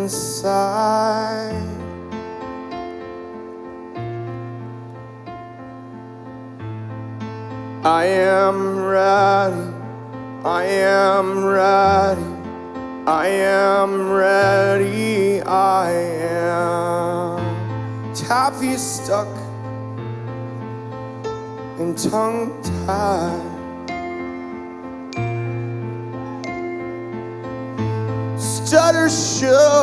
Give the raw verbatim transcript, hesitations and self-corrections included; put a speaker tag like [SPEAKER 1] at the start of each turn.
[SPEAKER 1] inside. I am ready, I am ready, I am ready, I am taffy stuck and tongue-tied. Stutter shook